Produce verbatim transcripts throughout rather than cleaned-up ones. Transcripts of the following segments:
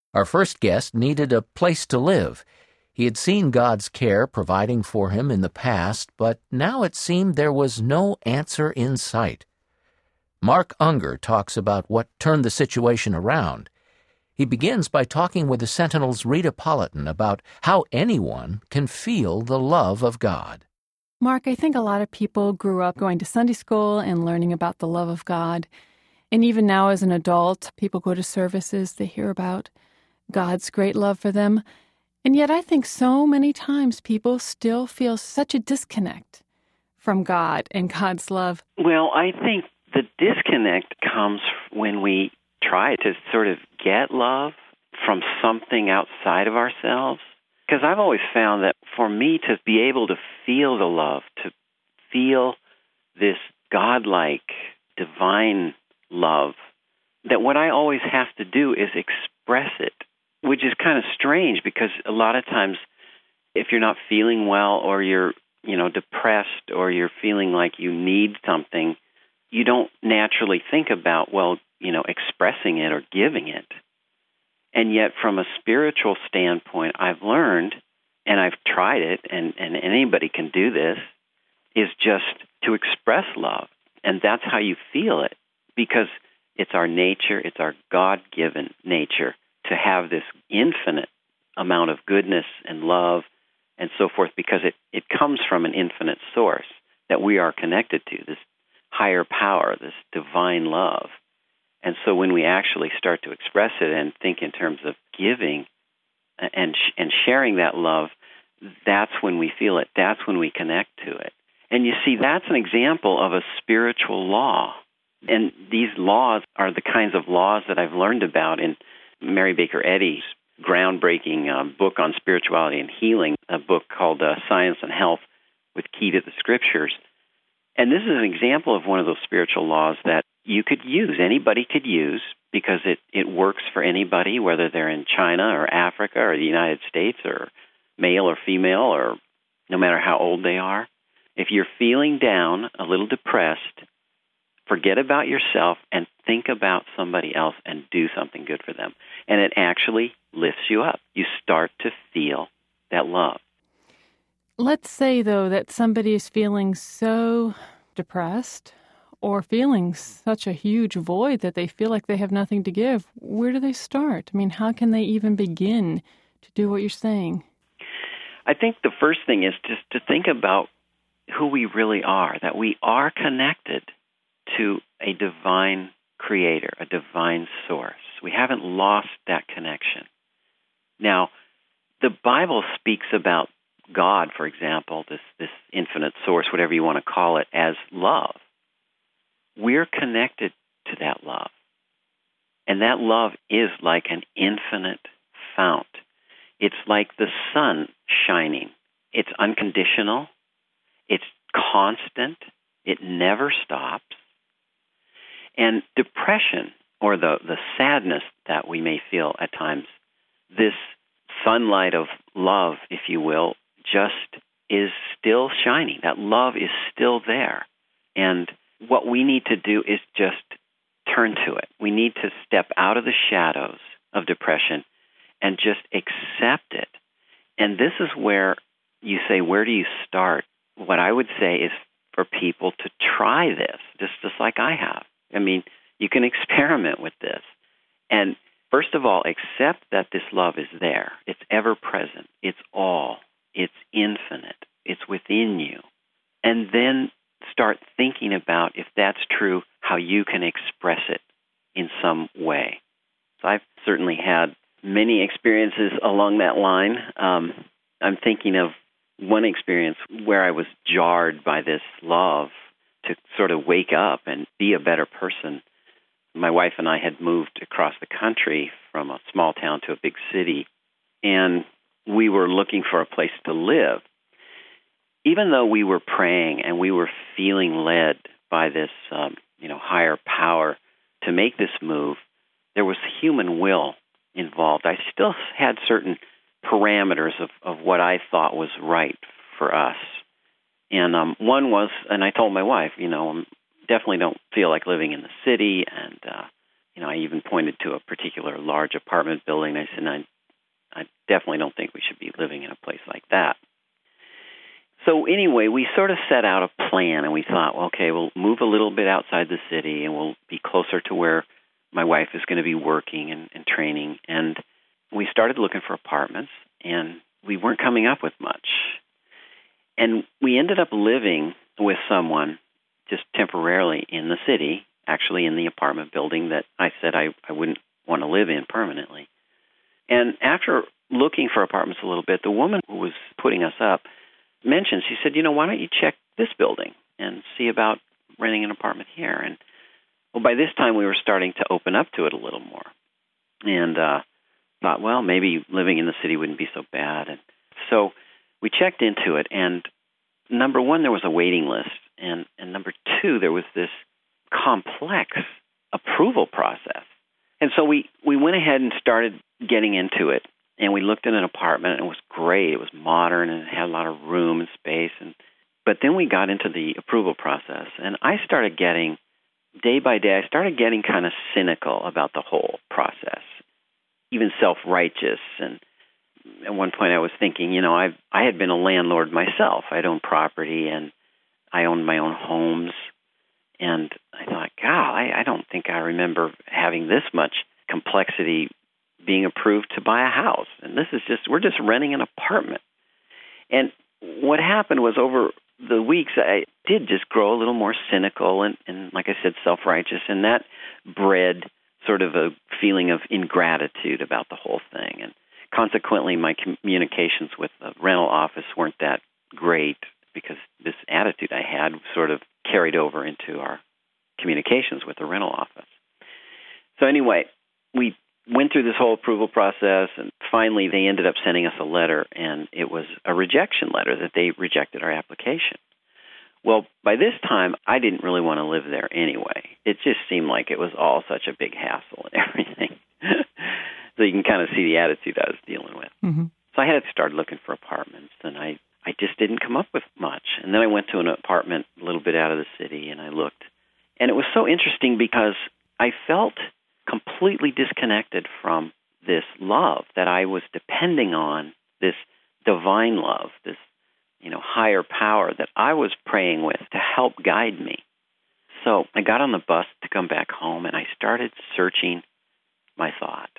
Our first guest needed a place to live. He had seen God's care providing for him in the past, but now it seemed there was no answer in sight. Mark Unger talks about what turned the situation around. He begins by talking with the Sentinel's Rita Politan about how anyone can feel the love of God. Mark, I think a lot of people grew up going to Sunday school and learning about the love of God. And even now as an adult, people go to services, they hear about God's great love for them. And yet I think so many times people still feel such a disconnect from God and God's love. Well, I think the disconnect comes when we try to sort of get love from something outside of ourselves. Because I've always found that for me to be able to feel the love, to feel this godlike, divine love, that what I always have to do is express it, which is kind of strange because a lot of times if you're not feeling well or you're, you know, depressed or you're feeling like you need something, you don't naturally think about, well, you know, expressing it or giving it. And yet from a spiritual standpoint, I've learned, and I've tried it, and, and anybody can do this, is just to express love. And that's how you feel it, because it's our nature, it's our God-given nature to have this infinite amount of goodness and love and so forth, because it, it comes from an infinite source that we are connected to, this higher power, this divine love. And so when we actually start to express it and think in terms of giving and and sharing that love, that's when we feel it. That's when we connect to it. And you see, that's an example of a spiritual law. And these laws are the kinds of laws that I've learned about in Mary Baker Eddy's groundbreaking uh, book on spirituality and healing, a book called uh, Science and Health with Key to the Scriptures. And this is an example of one of those spiritual laws that you could use, anybody could use, because it, it works for anybody, whether they're in China or Africa or the United States or male or female or no matter how old they are. If you're feeling down, a little depressed, forget about yourself and think about somebody else and do something good for them. And it actually lifts you up. You start to feel that love. Let's say, though, that somebody is feeling so depressed or feeling such a huge void that they feel like they have nothing to give. Where do they start? I mean, how can they even begin to do what you're saying? I think the first thing is just to think about who we really are, that we are connected to a divine creator, a divine source. We haven't lost that connection. Now, the Bible speaks about God, for example, this, this infinite source, whatever you want to call it, as love. We're connected to that love. And that love is like an infinite fount. It's like the sun shining. It's unconditional. It's constant. It never stops. And depression, or the, the sadness that we may feel at times, this sunlight of love, if you will, just is still shining. That love is still there. And what we need to do is just turn to it. We need to step out of the shadows of depression and just accept it. And this is where you say, where do you start? What I would say is for people to try this, just, just like I have. I mean, you can experiment with this. And first of all, accept that this love is there. It's ever present. It's all. It's infinite. It's within you. And then start thinking about, if that's true, how you can express it in some way. So I've certainly had many experiences along that line. Um, I'm thinking of one experience where I was jarred by this love to sort of wake up and be a better person. My wife and I had moved across the country from a small town to a big city, and we were looking for a place to live. Even though we were praying and we were feeling led by this, um, you know, higher power to make this move, there was human will involved. I still had certain parameters of, of what I thought was right for us. And um, one was, and I told my wife, you know, I definitely don't feel like living in the city, and uh, you know, I even pointed to a particular large apartment building. I said, I, I definitely don't think we should be living in a place like that. So anyway, we sort of set out a plan, and we thought, well, okay, we'll move a little bit outside the city, and we'll be closer to where my wife is going to be working and, and training. And we started looking for apartments, and we weren't coming up with much. And we ended up living with someone just temporarily in the city, actually in the apartment building that I said I, I wouldn't want to live in permanently. And after looking for apartments a little bit, the woman who was putting us up mentioned, she said, you know, why don't you check this building and see about renting an apartment here? And well, by this time we were starting to open up to it a little more. And uh, thought, well, maybe living in the city wouldn't be so bad. And so we checked into it, and number one, there was a waiting list. And, and number two, there was this complex approval process. And so we, we went ahead and started getting into it. And we looked at an apartment, and it was great. It was modern, and it had a lot of room and space. And but then we got into the approval process, and I started getting, day by day, I started getting kind of cynical about the whole process, even self-righteous. And at one point I was thinking, you know, I I had been a landlord myself. I'd owned property, and I owned my own homes. And I thought, God, I, I don't think I remember having this much complexity being approved to buy a house. And this is just, we're just renting an apartment. And what happened was over the weeks, I did just grow a little more cynical and, and like I said, self-righteous. And that bred sort of a feeling of ingratitude about the whole thing. And consequently, my communications with the rental office weren't that great because this attitude I had sort of carried over into our communications with the rental office. So anyway, we went through this whole approval process, and finally they ended up sending us a letter, and it was a rejection letter that they rejected our application. Well, by this time, I didn't really want to live there anyway. It just seemed like it was all such a big hassle and everything. So you can kind of see the attitude I was dealing with. Mm-hmm. So I had to start looking for apartments, and I, I just didn't come up with much. And then I went to an apartment a little bit out of the city, and I looked. And it was so interesting because I felt completely disconnected from this love that I was depending on, this divine love, this, you know, higher power that I was praying with to help guide me. So I got on the bus to come back home, and I started searching my thought.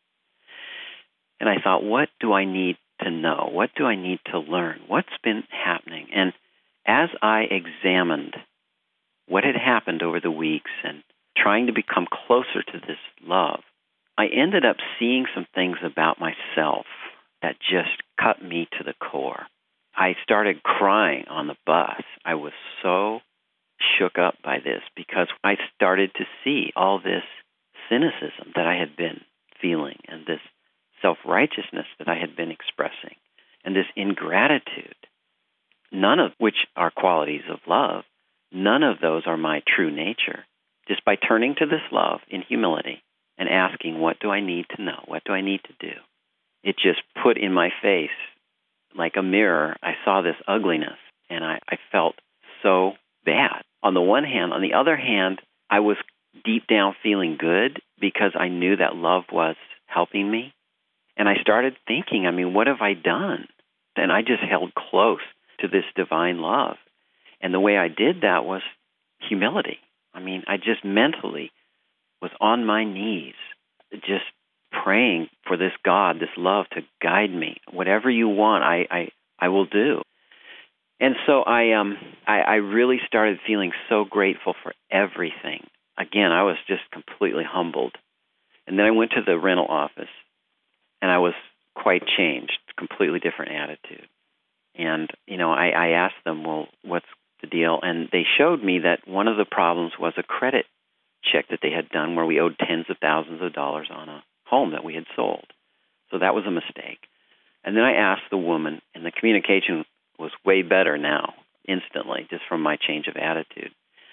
And I thought, what do I need to know? What do I need to learn? What's been happening? And as I examined what had happened over the weeks and trying to become closer to this love, I ended up seeing some things about myself that just cut me to the core. I started crying on the bus. I was so shook up by this because I started to see all this cynicism that I had been feeling and this self-righteousness that I had been expressing and this ingratitude, none of which are qualities of love. None of those are my true nature. Just by turning to this love in humility and asking, what do I need to know? What do I need to do? It just put in my face, like a mirror, I saw this ugliness, and I, I felt so bad. On the one hand, on the other hand, I was deep down feeling good because I knew that love was helping me. And I started thinking, I mean, what have I done? And I just held close to this divine love. And the way I did that was humility. I mean, I just mentally was on my knees, just praying for this God, this love to guide me. Whatever you want, I, I, I will do. And so I, um, I, I really started feeling so grateful for everything. Again, I was just completely humbled. And then I went to the rental office, and I was quite changed, completely different attitude. And, you know, I, I asked them, well, what's the deal? And they showed me that one of the problems was a credit check that they had done where we owed tens of thousands of dollars on a home that we had sold. So that was a mistake. And then I asked the woman, and the communication was way better now, instantly, just from my change of attitude.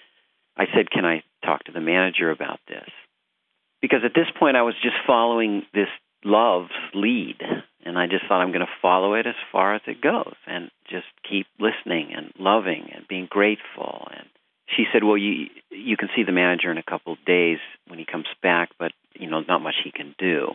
I said, can I talk to the manager about this? Because at this point I was just following this love's lead, and I just thought I'm going to follow it as far as it goes and just keep listening and loving and being grateful. And she said, well, you you can see the manager in a couple of days when he comes back, but, you know, not much he can do.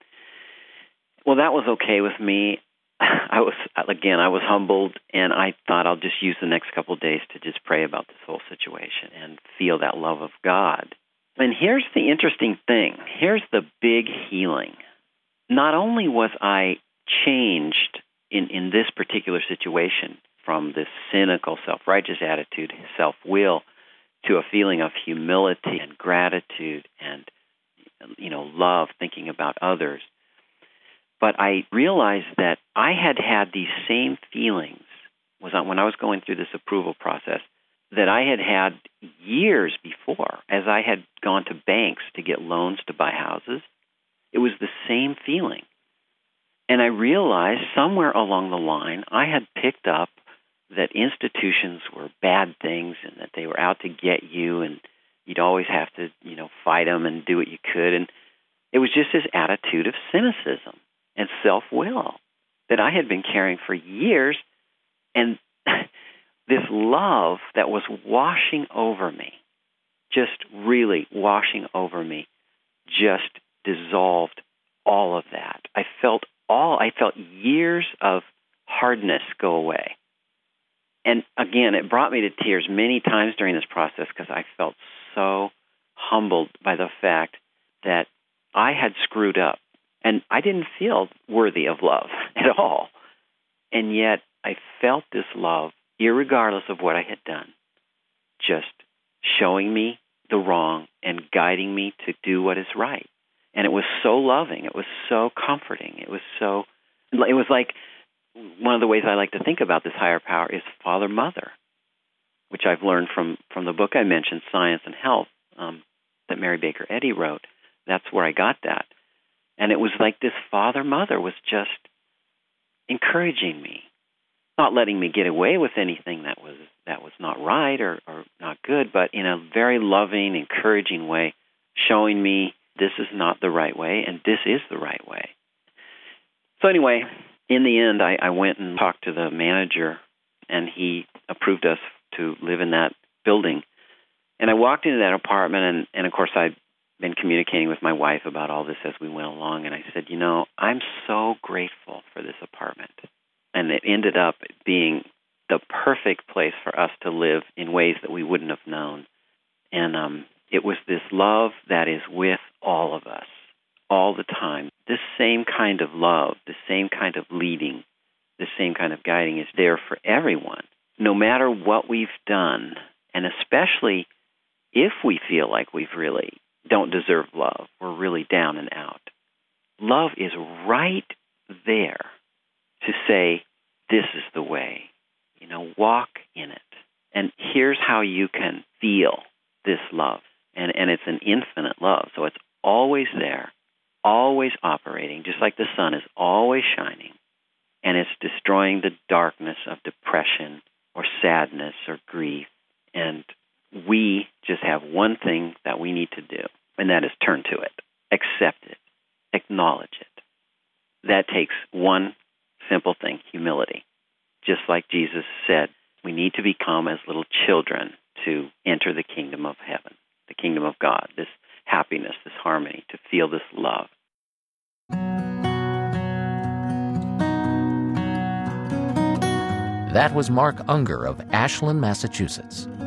Well, that was okay with me. I was, again, I was humbled, and I thought I'll just use the next couple of days to just pray about this whole situation and feel that love of God. And here's the interesting thing. Here's the big healing. Not only was I changed in, in this particular situation from this cynical, self-righteous attitude, self-will, to a feeling of humility and gratitude and, you know, love, thinking about others, but I realized that I had had these same feelings was when I was going through this approval process that I had had years before as I had gone to banks to get loans to buy houses. It was the same feeling. And I realized somewhere along the line I had picked up that institutions were bad things and that they were out to get you and you'd always have to, you know, fight them and do what you could. And it was just this attitude of cynicism and self-will that I had been carrying for years, and this love that was washing over me, just really washing over me, just dissolved all of that. I felt all, I felt years of hardness go away. And again, it brought me to tears many times during this process because I felt so humbled by the fact that I had screwed up. And I didn't feel worthy of love at all. And yet I felt this love, irregardless of what I had done, just showing me the wrong and guiding me to do what is right. And it was so loving. It was so comforting. It was so, it was like, one of the ways I like to think about this higher power is Father, Mother, which I've learned from, from the book I mentioned, Science and Health, um, that Mary Baker Eddy wrote. That's where I got that. And it was like this Father, Mother was just encouraging me, not letting me get away with anything that was that was not right or, or not good, but in a very loving, encouraging way, showing me this is not the right way and this is the right way. So anyway, in the end, I, I went and talked to the manager, and he approved us to live in that building. And I walked into that apartment, and, and of course, I'd been communicating with my wife about all this as we went along, and I said, you know, I'm so grateful for this apartment. And it ended up being the perfect place for us to live in ways that we wouldn't have known. And um, it was this love that is with all of us all the time. This same kind of love, the same kind of leading, the same kind of guiding is there for everyone, no matter what we've done, and especially if we feel like we've really don't deserve love, we're really down and out. Love is right there to say, this is the way, you know, walk in it. And here's how you can feel this love. And, and it's an infinite love, so it's always there, always operating, just like the sun is always shining, and it's destroying the darkness of depression or sadness or grief. And we just have one thing that we need to do, and that is turn to it, accept it, acknowledge it. That takes one simple thing, humility. Just like Jesus said, we need to become as little children to enter the kingdom of heaven, the kingdom of God, this happiness, this harmony, to feel this love. That was Mark Unger of Ashland, Massachusetts.